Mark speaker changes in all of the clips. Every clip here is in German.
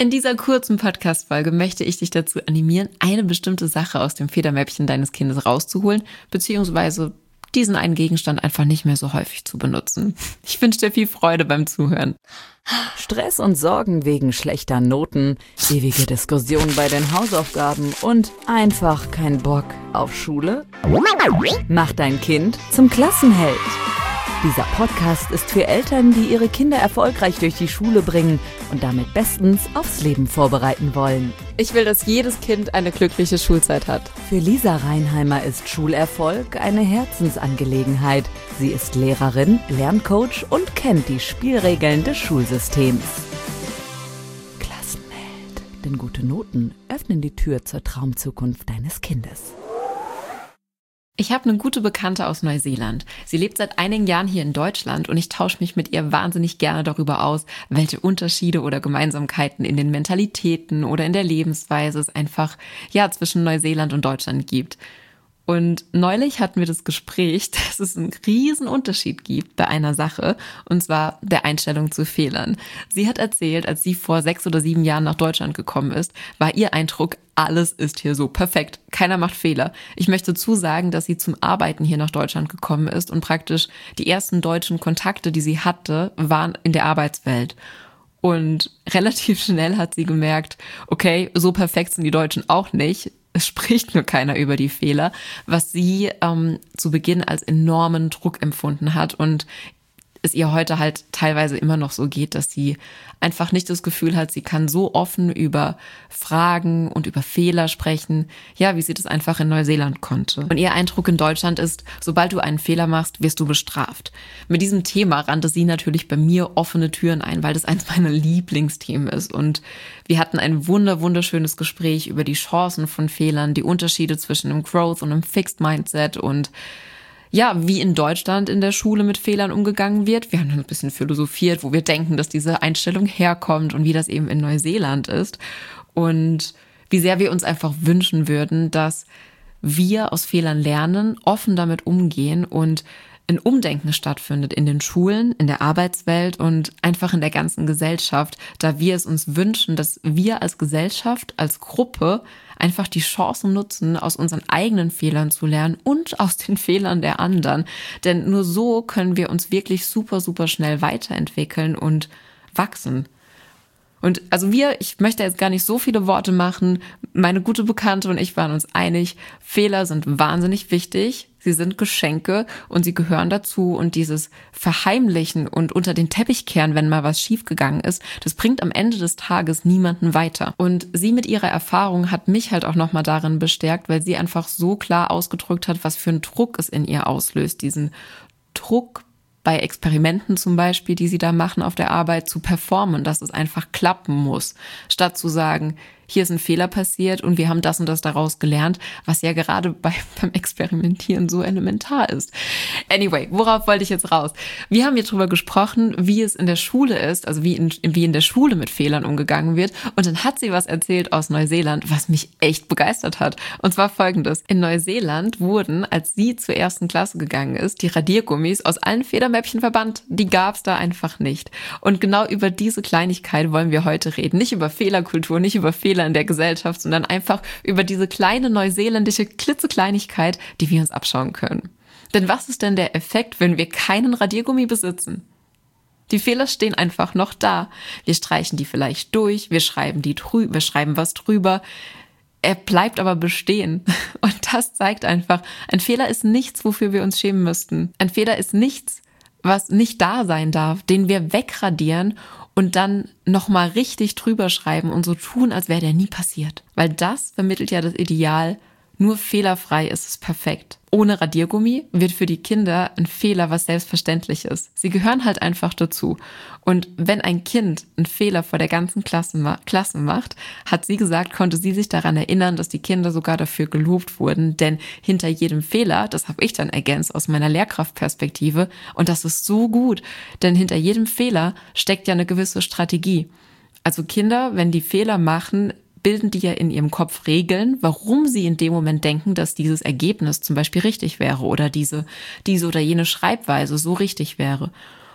Speaker 1: In dieser kurzen Podcast-Folge möchte ich dich dazu animieren, eine bestimmte Sache aus dem Federmäppchen deines Kindes rauszuholen, beziehungsweise diesen einen Gegenstand einfach nicht mehr so häufig zu benutzen. Ich wünsche dir viel Freude beim Zuhören.
Speaker 2: Stress und Sorgen wegen schlechter Noten, ewige Diskussionen bei den Hausaufgaben und einfach kein Bock auf Schule? Mach dein Kind zum Klassenheld. Dieser Podcast ist für Eltern, die ihre Kinder erfolgreich durch die Schule bringen und damit bestens aufs Leben vorbereiten wollen.
Speaker 1: Ich will, dass jedes Kind eine glückliche Schulzeit hat.
Speaker 2: Für Lisa Reinheimer ist Schulerfolg eine Herzensangelegenheit. Sie ist Lehrerin, Lerncoach und kennt die Spielregeln des Schulsystems. Klassenheld, denn gute Noten öffnen die Tür zur Traumzukunft deines Kindes.
Speaker 1: Ich habe eine gute Bekannte aus Neuseeland. Sie lebt seit einigen Jahren hier in Deutschland und ich tausche mich mit ihr wahnsinnig gerne darüber aus, welche Unterschiede oder Gemeinsamkeiten in den Mentalitäten oder in der Lebensweise es einfach zwischen Neuseeland und Deutschland gibt. Und neulich hatten wir das Gespräch, dass es einen riesen Unterschied gibt bei einer Sache, und zwar der Einstellung zu Fehlern. Sie hat erzählt, als sie vor 6 oder 7 Jahren nach Deutschland gekommen ist, war ihr Eindruck, alles ist hier so perfekt, keiner macht Fehler. Ich möchte zusagen, dass sie zum Arbeiten hier nach Deutschland gekommen ist und praktisch die ersten deutschen Kontakte, die sie hatte, waren in der Arbeitswelt. Und relativ schnell hat sie gemerkt, okay, so perfekt sind die Deutschen auch nicht. Es spricht nur keiner über die Fehler, was sie zu Beginn als enormen Druck empfunden hat und es ihr heute halt teilweise immer noch so geht, dass sie einfach nicht das Gefühl hat, sie kann so offen über Fragen und über Fehler sprechen, wie sie das einfach in Neuseeland konnte. Und ihr Eindruck in Deutschland ist, sobald du einen Fehler machst, wirst du bestraft. Mit diesem Thema rannte sie natürlich bei mir offene Türen ein, weil das eins meiner Lieblingsthemen ist. Und wir hatten ein wunderschönes Gespräch über die Chancen von Fehlern, die Unterschiede zwischen einem Growth und einem Fixed Mindset und wie in Deutschland in der Schule mit Fehlern umgegangen wird. Wir haben ein bisschen philosophiert, wo wir denken, dass diese Einstellung herkommt und wie das eben in Neuseeland ist. Und wie sehr wir uns einfach wünschen würden, dass wir aus Fehlern lernen, offen damit umgehen und ein Umdenken stattfindet in den Schulen, in der Arbeitswelt und einfach in der ganzen Gesellschaft, da wir es uns wünschen, dass wir als Gesellschaft, als Gruppe einfach die Chancen nutzen, aus unseren eigenen Fehlern zu lernen und aus den Fehlern der anderen. Denn nur so können wir uns wirklich super schnell weiterentwickeln und wachsen. Und also ich möchte jetzt gar nicht so viele Worte machen. Meine gute Bekannte und ich waren uns einig, Fehler sind wahnsinnig wichtig. Sie sind Geschenke und sie gehören dazu. Und dieses Verheimlichen und unter den Teppich kehren, wenn mal was schiefgegangen ist, das bringt am Ende des Tages niemanden weiter. Und sie mit ihrer Erfahrung hat mich halt auch nochmal darin bestärkt, weil sie einfach so klar ausgedrückt hat, was für einen Druck es in ihr auslöst. Diesen Druck bei Experimenten zum Beispiel, die sie da machen auf der Arbeit, zu performen, dass es einfach klappen muss, statt zu sagen, hier ist ein Fehler passiert und wir haben das und das daraus gelernt, was ja gerade beim Experimentieren so elementar ist. Anyway, worauf wollte ich jetzt raus? Wir haben hier drüber gesprochen, wie es in der Schule ist, also wie in der Schule mit Fehlern umgegangen wird. Und dann hat sie was erzählt aus Neuseeland, was mich echt begeistert hat. Und zwar Folgendes. In Neuseeland wurden, als sie zur 1. Klasse gegangen ist, die Radiergummis aus allen Federmäppchen verbannt. Die gab es da einfach nicht. Und genau über diese Kleinigkeit wollen wir heute reden. Nicht über Fehlerkultur, nicht über Fehler in der Gesellschaft, sondern einfach über diese kleine neuseeländische klitzekleinigkeit, die wir uns abschauen können. Denn was ist denn der Effekt, wenn wir keinen Radiergummi besitzen? Die Fehler stehen einfach noch da. Wir streichen die vielleicht durch, wir schreiben was drüber. Er bleibt aber bestehen. Und das zeigt einfach, ein Fehler ist nichts, wofür wir uns schämen müssten. Ein Fehler ist nichts, was nicht da sein darf, den wir wegradieren und dann nochmal richtig drüber schreiben und so tun, als wäre der nie passiert. Weil das vermittelt ja das Ideal, nur fehlerfrei ist es perfekt. Ohne Radiergummi wird für die Kinder ein Fehler was selbstverständlich ist. Sie gehören halt einfach dazu. Und wenn ein Kind einen Fehler vor der ganzen Klasse macht, hat sie gesagt, konnte sie sich daran erinnern, dass die Kinder sogar dafür gelobt wurden. Denn hinter jedem Fehler, das habe ich dann ergänzt aus meiner Lehrkraftperspektive, und das ist so gut, denn hinter jedem Fehler steckt ja eine gewisse Strategie. Also Kinder, wenn die Fehler machen, bilden die ja in ihrem Kopf Regeln, warum sie in dem Moment denken, dass dieses Ergebnis zum Beispiel richtig wäre oder diese oder jene Schreibweise so richtig wäre.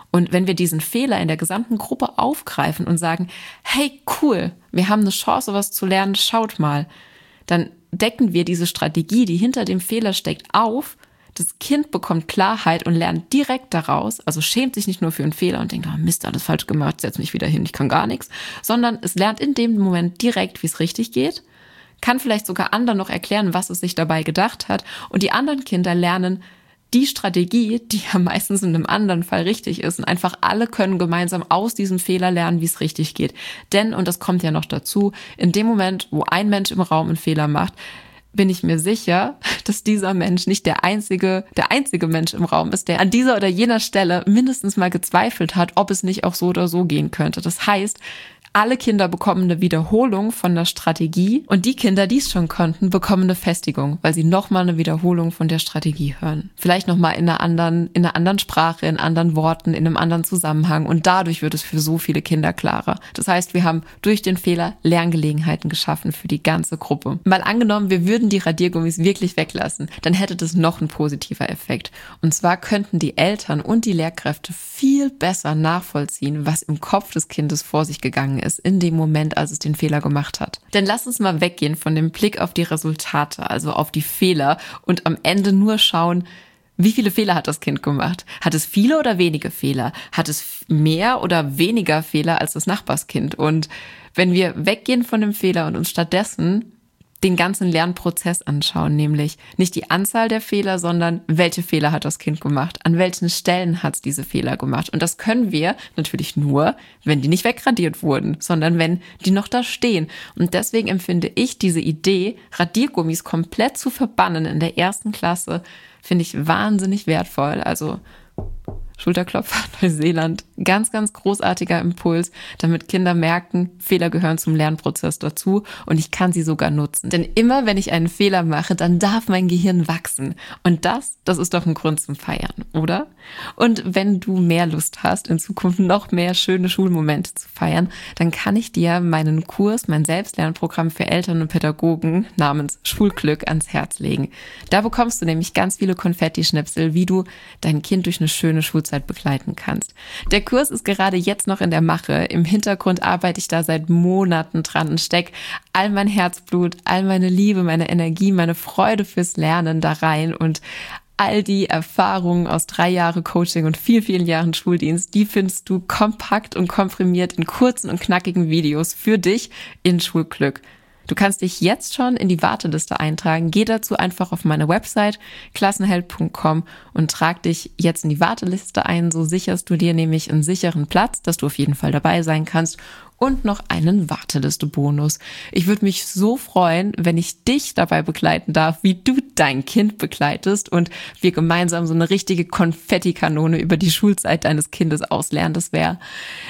Speaker 1: Und wenn wir diesen Fehler in der gesamten Gruppe aufgreifen und sagen, hey, cool, wir haben eine Chance, was zu lernen, schaut mal, dann decken wir diese Strategie, die hinter dem Fehler steckt, auf. Das Kind bekommt Klarheit und lernt direkt daraus, also schämt sich nicht nur für einen Fehler und denkt, oh Mist, alles falsch gemacht, setz mich wieder hin, ich kann gar nichts, sondern es lernt in dem Moment direkt, wie es richtig geht, kann vielleicht sogar anderen noch erklären, was es sich dabei gedacht hat, und die anderen Kinder lernen die Strategie, die ja meistens in einem anderen Fall richtig ist, und einfach alle können gemeinsam aus diesem Fehler lernen, wie es richtig geht. Denn, und das kommt ja noch dazu, in dem Moment, wo ein Mensch im Raum einen Fehler macht, bin ich mir sicher, dass dieser Mensch nicht der einzige Mensch im Raum ist, der an dieser oder jener Stelle mindestens mal gezweifelt hat, ob es nicht auch so oder so gehen könnte. Das heißt, alle Kinder bekommen eine Wiederholung von der Strategie, und die Kinder, die es schon konnten, bekommen eine Festigung, weil sie nochmal eine Wiederholung von der Strategie hören. Vielleicht nochmal in einer anderen Sprache, in anderen Worten, in einem anderen Zusammenhang, und dadurch wird es für so viele Kinder klarer. Das heißt, wir haben durch den Fehler Lerngelegenheiten geschaffen für die ganze Gruppe. Mal angenommen, wir würden die Radiergummis wirklich weglassen, dann hätte das noch einen positiver Effekt. Und zwar könnten die Eltern und die Lehrkräfte viel besser nachvollziehen, was im Kopf des Kindes vor sich gegangen ist in dem Moment, als es den Fehler gemacht hat. Denn lass uns mal weggehen von dem Blick auf die Resultate, also auf die Fehler, und am Ende nur schauen, wie viele Fehler hat das Kind gemacht? Hat es viele oder wenige Fehler? Hat es mehr oder weniger Fehler als das Nachbarskind? Und wenn wir weggehen von dem Fehler und uns stattdessen den ganzen Lernprozess anschauen, nämlich nicht die Anzahl der Fehler, sondern welche Fehler hat das Kind gemacht, an welchen Stellen hat es diese Fehler gemacht. Und das können wir natürlich nur, wenn die nicht wegradiert wurden, sondern wenn die noch da stehen. Und deswegen empfinde ich diese Idee, Radiergummis komplett zu verbannen in der 1. Klasse, finde ich wahnsinnig wertvoll. Also Schulterklopfer, Neuseeland, ganz, ganz großartiger Impuls, damit Kinder merken, Fehler gehören zum Lernprozess dazu, und ich kann sie sogar nutzen. Denn immer, wenn ich einen Fehler mache, dann darf mein Gehirn wachsen. Und das ist doch ein Grund zum Feiern, oder? Und wenn du mehr Lust hast, in Zukunft noch mehr schöne Schulmomente zu feiern, dann kann ich dir meinen Kurs, mein Selbstlernprogramm für Eltern und Pädagogen namens Schulglück ans Herz legen. Da bekommst du nämlich ganz viele Konfetti-Schnipsel, wie du dein Kind durch eine schöne Schulzeit begleiten kannst. Der Kurs ist gerade jetzt noch in der Mache. Im Hintergrund arbeite ich da seit Monaten dran und stecke all mein Herzblut, all meine Liebe, meine Energie, meine Freude fürs Lernen da rein, und all die Erfahrungen aus 3 Jahren Coaching und vielen Jahren Schuldienst, die findest du kompakt und komprimiert in kurzen und knackigen Videos für dich in Schulglück. Du kannst dich jetzt schon in die Warteliste eintragen. Geh dazu einfach auf meine Website klassenheld.com und trag dich jetzt in die Warteliste ein. So sicherst du dir nämlich einen sicheren Platz, dass du auf jeden Fall dabei sein kannst, und noch einen Warteliste-Bonus. Ich würde mich so freuen, wenn ich dich dabei begleiten darf, wie du dein Kind begleitest und wir gemeinsam so eine richtige Konfettikanone über die Schulzeit deines Kindes auslernen. Das wäre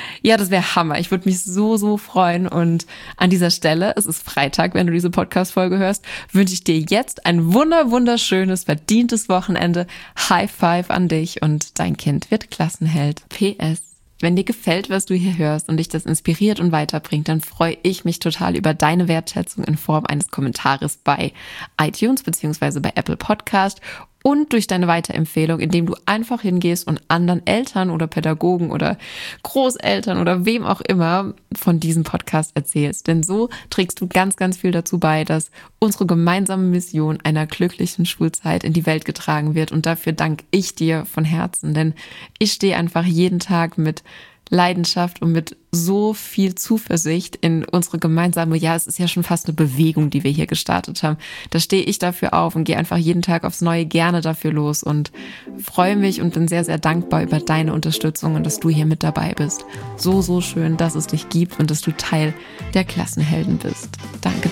Speaker 1: Hammer. Ich würde mich so freuen, und an dieser Stelle, es ist Freitag, wenn du diese Podcast-Folge hörst, wünsche ich dir jetzt ein wunderschönes, verdientes Wochenende. High Five an dich, und dein Kind wird Klassenheld. PS. Wenn dir gefällt, was du hier hörst und dich das inspiriert und weiterbringt, dann freue ich mich total über deine Wertschätzung in Form eines Kommentares bei iTunes bzw. bei Apple Podcast und durch deine Weiterempfehlung, indem du einfach hingehst und anderen Eltern oder Pädagogen oder Großeltern oder wem auch immer von diesem Podcast erzählst. Denn so trägst du ganz, ganz viel dazu bei, dass unsere gemeinsame Mission einer glücklichen Schulzeit in die Welt getragen wird. Und dafür danke ich dir von Herzen, denn ich stehe einfach jeden Tag mit Leidenschaft und mit so viel Zuversicht in unsere gemeinsame, es ist ja schon fast eine Bewegung, die wir hier gestartet haben. Da stehe ich dafür auf und gehe einfach jeden Tag aufs Neue gerne dafür los und freue mich und bin sehr, sehr dankbar über deine Unterstützung und dass du hier mit dabei bist. So schön, dass es dich gibt und dass du Teil der Klassenhelden bist. Danke.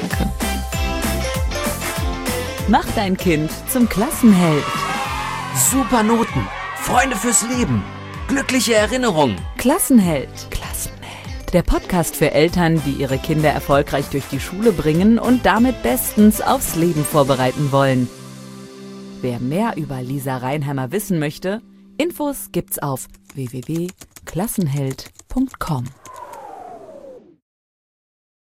Speaker 2: Mach dein Kind zum Klassenheld.
Speaker 3: Super Noten, Freunde fürs Leben, glückliche Erinnerungen.
Speaker 2: Klassenheld. Der Podcast für Eltern, die ihre Kinder erfolgreich durch die Schule bringen und damit bestens aufs Leben vorbereiten wollen. Wer mehr über Lisa Reinheimer wissen möchte, Infos gibt's auf www.klassenheld.com.